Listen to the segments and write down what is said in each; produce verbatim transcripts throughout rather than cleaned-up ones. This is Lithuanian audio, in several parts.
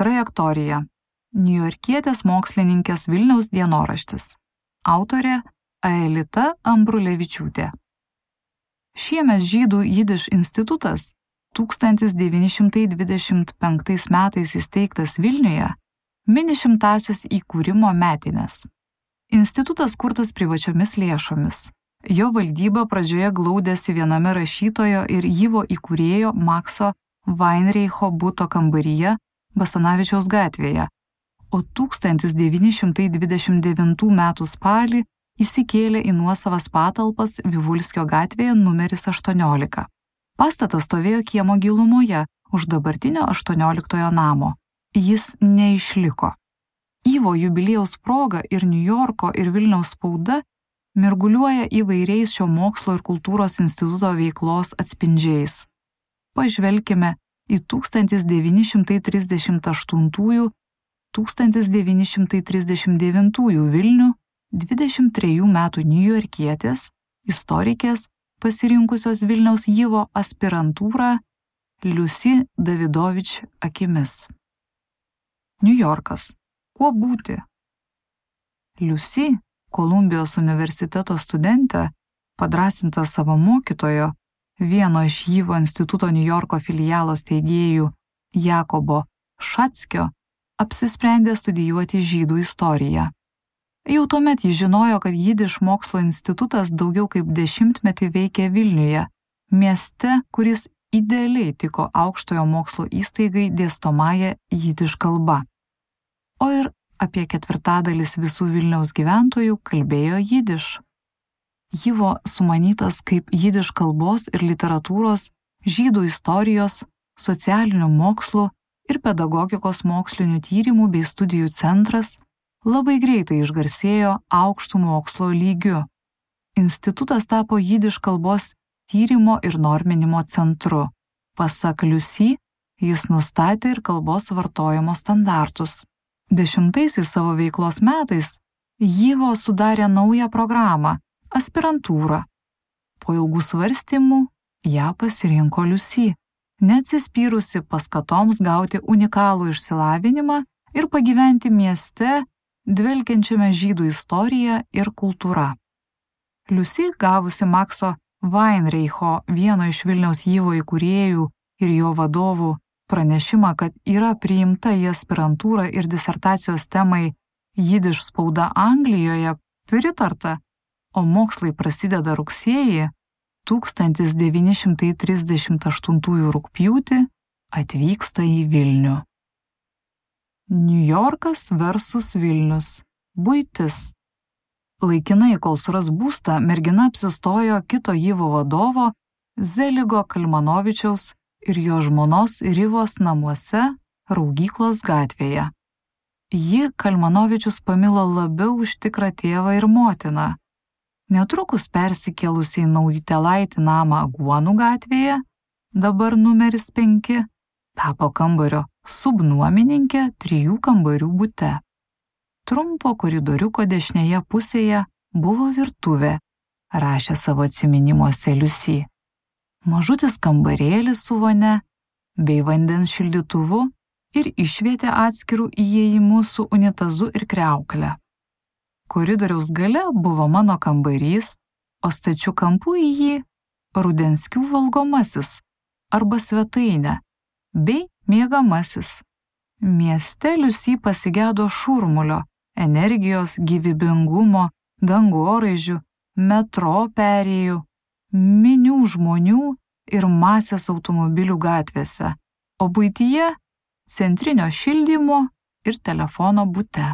Trajektorija. Niujorkietės mokslininkės Vilniaus dienoraštis. Autorė Aelita Ambrulevičiūtė. Šiemet Žydų jidiš institutas tūkstantis devyni šimtai dvidešimt penktais metais įsteigtas Vilniuje mini šimtąsias įkūrimo metines. Institutas kurtas privačiomis lėšomis. Jo valdyba pradžioje glaudėsi viename rašytojo ir Yvo įkūrėjo Makso Weinreicho buto kambaryje Basanavičiaus gatvėje, o tūkstantis devyni šimtai dvidešimt devintų metų spalį įsikėlė į nuosavas patalpas Vivulskio gatvėje numeris aštuoniolika. Pastatas stovėjo kiemo gilumoje už dabartinio aštuonioliktojo namo. Jis neišliko. Yvo jubiliejaus proga ir Niujorko ir Vilniaus spauda mirguliuoja įvairiais šio mokslo ir kultūros instituto veiklos atspindžiais. Pažvelkime į tūkstantis devyni šimtai trisdešimt aštuntųjų - tūkstantis devyni šimtai trisdešimt devintųjų Vilnių dvidešimt trejų metų niujorkietės, istorikės, pasirinkusios Vilniaus Yvo aspirantūrą Liusi Davidovič akimis. Niujorkas. Kuo būti? Liusi, Kolumbijos universiteto studentė, padrąsinta savo mokytojo, vieno iš Yvo instituto Niujorko filialo steigėjų Jakobo Šatskio, apsisprendė studijuoti žydų istoriją. Jau tuomet ji žinojo, kad jidiš mokslo institutas daugiau kaip dešimtmetį veikė Vilniuje, mieste, kuris idealiai tiko aukštojo mokslo įstaigai dėstomąja jidiš kalba. O ir apie ketvirtadalis visų Vilniaus gyventojų kalbėjo jidiš. Yvo sumanytas kaip jidiš kalbos ir literatūros, žydų istorijos, socialinių mokslų ir pedagogikos mokslinių tyrimų bei studijų centras labai greitai išgarsėjo aukštų mokslo lygiu. Institutas tapo jidiš kalbos tyrimo ir norminimo centru. Pasak Liusi, jis nustatė ir kalbos vartojimo standartus. Dešimtaisiais savo veiklos metais Yvo sudarė naują programą – aspirantūrą. Po ilgų svarstymų ją pasirinko Liusi, neatsispyrusi paskatoms gauti unikalų išsilavinimą ir pagyventi mieste, dvelkiančiame žydų istorija ir kultūra. Liusi, gavusi Makso Weinreicho, vieno iš Vilniaus Yvo įkūrėjų ir jo vadovų, pranešimą, kad yra priimta į aspirantūrą ir disertacijos temai jidiš spauda Anglijoje, pritarta, o mokslai prasideda rugsėjį, tūkstantis devyni šimtai trisdešimt aštuntųjų rugpjūtį atvyksta į Vilnių. Niujorkas versus Vilnius. Buitis. Laikinai, kol suras būstą, mergina apsistojo kito Yvo vadovo Zeligo Kalmanovičiaus ir jo žmonos Rivos namuose Raugyklos gatvėje. Ji Kalmanovičius pamilo labiau už tikrą tėvą ir motiną. Netrukus persikėlusi į Naujutėlaitį namą Aguonų gatvėje, dabar numeris penki, tapo kambario subnuomininkė trijų kambarių bute. Trumpo koridoriuko dešinėje pusėje buvo virtuvė, rašė savo atsiminimuose Liusi. Mažutis kambarėlis su vonia bei vandens šildytuvu ir išvietė atskirų įėjimų su unitazu ir kriaukle. Koridoriaus gale buvo mano kambarys, o stačiu kampu į jį Rudenskių valgomasis arba svetainė bei miegamasis. Mieste Liusi pasigėdo šurmulio, energijos, gyvybingumo, dangoraižių, metro perėjų, minių žmonių ir masės automobilių gatvėse, o buityje centrinio šildymo ir telefono bute.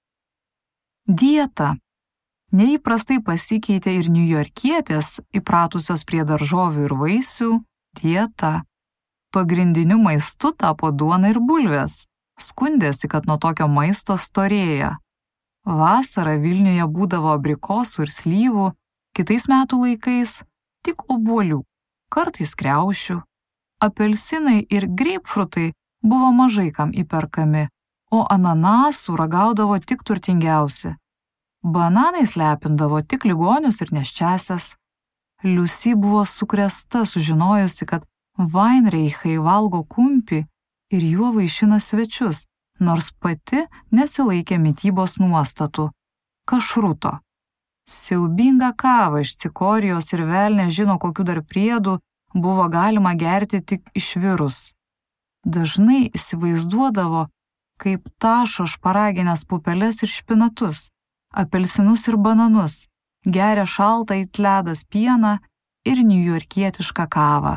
Dieta. Neįprastai pasikeitė ir niujorkietės, įpratusios prie daržovių ir vaisių, dieta. Pagrindiniu maistu tapo duona ir bulvės. Skundėsi, kad nuo tokio maisto storėja. Vasarą Vilniuje būdavo abrikosų ir slyvų, kitais metų laikais tik obuolių, kartais kriaušių. Apelsinai ir greipfrutai buvo mažai kam įperkami, o ananasų ragaudavo tik turtingiausi. Bananais lepindavo tik ligonius ir nėščiasias. Liusi buvo sukrėsta sužinojusi, kad Weinreichai valgo kumpį ir juo vaišina svečius, nors pati nesilaikė mitybos nuostatų – kašruto. Siaubingą kavą iš cikorijos ir velnė žino kokių dar priedų buvo galima gerti tik išvirus. Dažnai įsivaizduodavo, kaip tašo šparaginės pupeles ir špinatus, apelsinus ir bananus, geria šaltą it ledas pieną ir niujorkietišką kavą.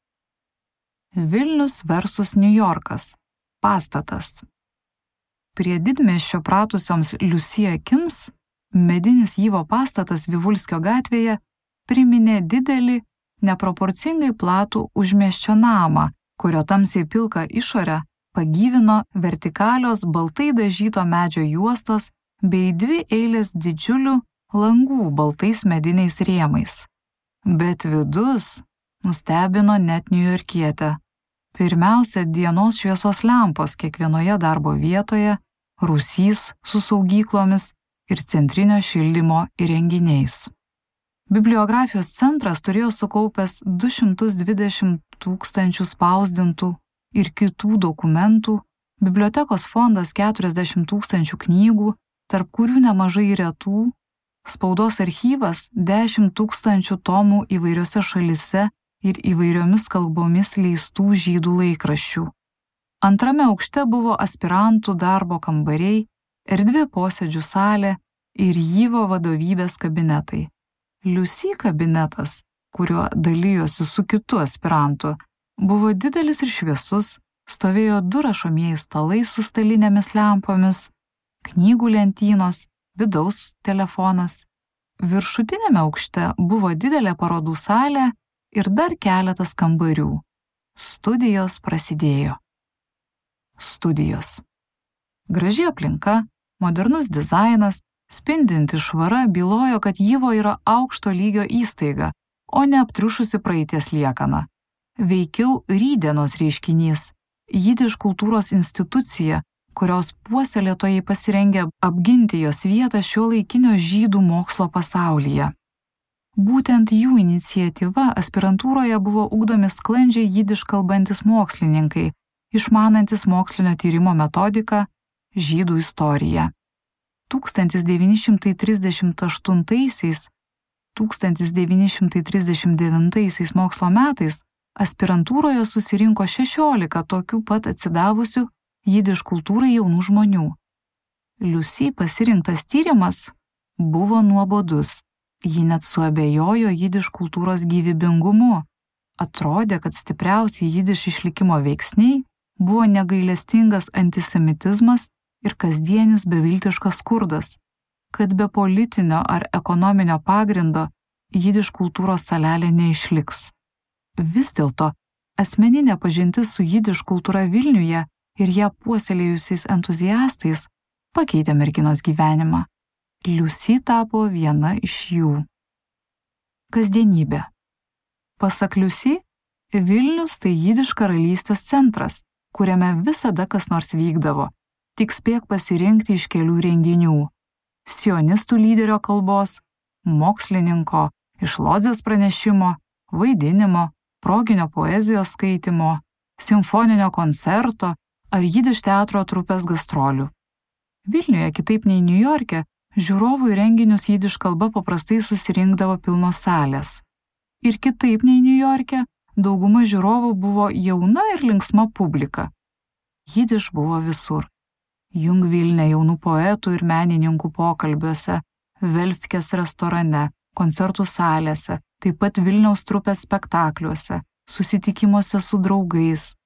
Vilnius versus Niujorkas. Pastatas. Prie didmiesčio pratusioms Liusi akims medinis Yvo pastatas Vivulskio gatvėje priminė didelį, neproporcingai platų užmiesčio namą, kurio tamsiai pilką išorę pagyvino vertikalios baltai dažyto medžio juostos bei dvi eilės didžiulių langų baltais mediniais rėmais. Bet vidus nustebino net niujorkietę. Pirmiausia, dienos šviesos lempos kiekvienoje darbo vietoje, rūsys su saugyklomis ir centrinio šildymo įrenginiais. Bibliografijos centras turėjo sukaupęs du šimtus dvidešimt tūkstančių spausdintų ir kitų dokumentų, bibliotekos fondas keturiasdešimt tūkstančių knygų, tarp kurių nemažai retų, spaudos archyvas dešimt tūkstančių tomų įvairiose šalyse ir įvairiomis kalbomis leistų žydų laikraščių. Antrame aukšte buvo aspirantų darbo kambariai, erdvi posėdžių salė ir Yvo vadovybės kabinetai. Liusi kabinetas, kuriuo dalijosi su kitu aspirantu, buvo didelis ir šviesus, stovėjo du rašomieji stalai su stalinėmis lempomis, knygų lentynos, vidaus telefonas. Viršutinėme aukšte buvo didelė parodų salė ir dar keletas kambarių. Studijos prasidėjo. Studijos. Graži aplinka, modernus dizainas, spindinti švara bylojo, kad Yvo yra aukšto lygio įstaiga, o ne aptriušusi praeities liekana. Veikiau rytdienos reiškinys, jidiš kultūros institucija, kurios puoselėtojai pasirengė apginti jos vietą šiuolaikinio žydų mokslo pasaulyje. Būtent jų iniciatyva aspirantūroje buvo ugdomi sklandžiai jidiš kalbantis mokslininkai, išmanantis mokslinio tyrimo metodiką, žydų istoriją. tūkstantis devyni šimtai trisdešimt aštuntaisiais - tūkstantis devyni šimtai trisdešimt devintaisiais mokslo metais aspirantūroje susirinko šešiolika tokių pat atsidavusių jidiš kultūrai jaunų žmonių. Liusi pasirinktas tyrimas buvo nuobodus. Ji net suabejojo jidiš kultūros gyvybingumu. Atrodė, kad stipriausi jidiš išlikimo veiksniai buvo negailestingas antisemitizmas ir kasdienis beviltiškas skurdas, kad be politinio ar ekonominio pagrindo jidiš kultūros salelė neišliks. Vis dėlto, asmeninė pažintis su jidiš kultūra Vilniuje ir ją puoselėjusiais entuziastais pakeitė merginos gyvenimą. Liusi tapo viena iš jų. Kasdienybė. Pasak Liusi, Vilnius tai jidiš karalystės centras, kuriame visada kas nors vykdavo, tik spėk pasirinkti iš kelių renginių – sionistų lyderio kalbos, mokslininko, iš Lodzės pranešimo, vaidinimo, proginio poezijos skaitimo, simfoninio koncerto ar jidiš teatro trupės gastrolių. Vilniuje, kitaip nei Niujorke, žiūrovų į renginius jidiš kalba paprastai susirinkdavo pilnos salės. Ir kitaip nei Niujorke, dauguma žiūrovų buvo jauna ir linksma publika. Jidiš buvo visur. Jung Vilne jaunų poetų ir menininkų pokalbiuose, Velfkės restorane, koncertų salėse, taip pat Vilniaus trupės spektakliuose, susitikimuose su draugais.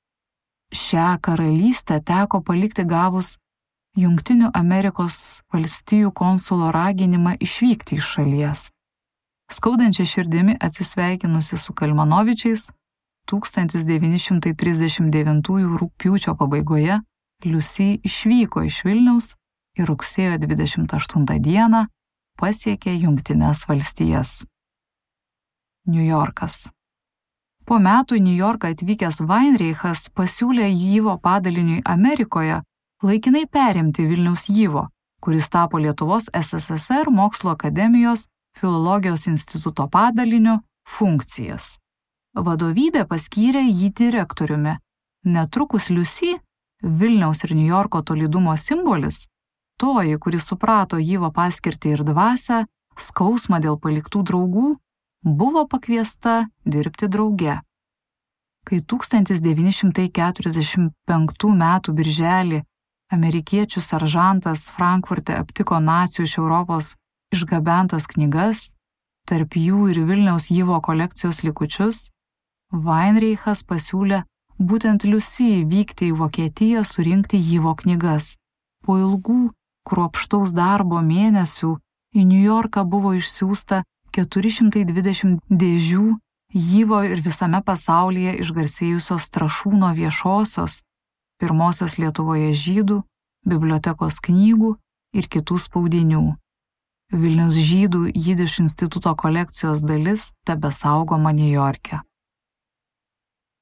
Šią karalystę teko palikti gavus Jungtinių Amerikos valstijų konsulo raginimą išvykti iš šalies. Skaudančia širdimi atsisveikinusi su Kalmanovičiais, tūkstantis devyni šimtai trisdešimt devintųjų rugpjūčio pabaigoje Liusi išvyko iš Vilniaus ir rugsėjo dvidešimt aštuntą dieną pasiekė Jungtines valstijas. Niujorkas. Po metų į Niujorką atvykęs Weinreichas pasiūlė Yvo padaliniui Amerikoje laikinai perimti Vilniaus Yvo, kuris tapo Lietuvos S S S R Mokslo akademijos Filologijos instituto padaliniu, funkcijas. Vadovybė paskyrė jį direktoriumi. Netrukus Liusi, Vilniaus ir Niujorko tolydumo simbolis, toji, kuris suprato Yvo paskirtį ir dvasią, skausmą dėl paliktų draugų, buvo pakviesta dirbti drauge. Kai tūkstantis devyni šimtai keturiasdešimt penktų metų birželį amerikiečių seržantas Frankfurte aptiko nacių iš Europos išgabentas knygas, tarp jų ir Vilniaus Yvo kolekcijos likučius, Weinreichas pasiūlė būtent Liusi vykti į Vokietiją surinkti Yvo knygas. Po ilgų, kruopštaus darbo mėnesių į Niujorką buvo išsiųsta keturi šimtai dvidešimt dėžių Yvo ir visame pasaulyje išgarsėjusios Strašūno viešosios, pirmosios Lietuvoje žydų, bibliotekos knygų ir kitų spaudinių. Vilniaus žydų jidiš instituto kolekcijos dalis tebesaugoma Niujorke.